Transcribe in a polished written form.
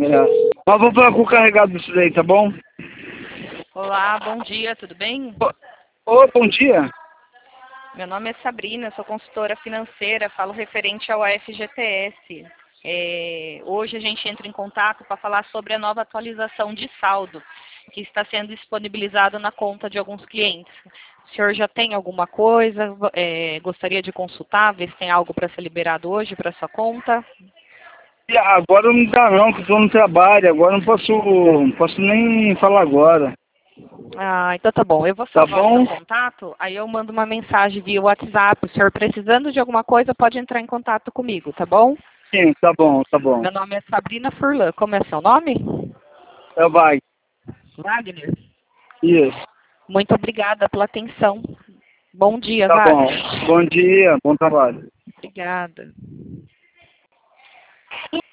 Mas vou falar com o carregado disso daí, tá bom? Olá, bom dia, tudo bem? Ô, bom dia. Meu nome é Sabrina, sou consultora financeira, falo referente ao FGTS. Hoje a gente entra em contato para falar sobre a nova atualização de saldo que está sendo disponibilizado na conta de alguns clientes. O senhor já tem alguma coisa? Gostaria de consultar, ver se tem algo para ser liberado hoje para sua conta? E agora não dá não, que eu tô no trabalho, agora não posso nem falar agora. Ah, então tá bom. Eu vou Tá salvar o seu bom? contato, aí eu mando uma mensagem via WhatsApp. O senhor precisando de alguma coisa, pode entrar em contato comigo, tá bom? Sim, tá bom, tá bom. Meu nome é Sabrina Furlan. Como é seu nome? Vai. Wagner. Isso. Muito obrigada pela atenção. Bom dia, Tá bom. Wagner. Bom dia, bom trabalho. Obrigada.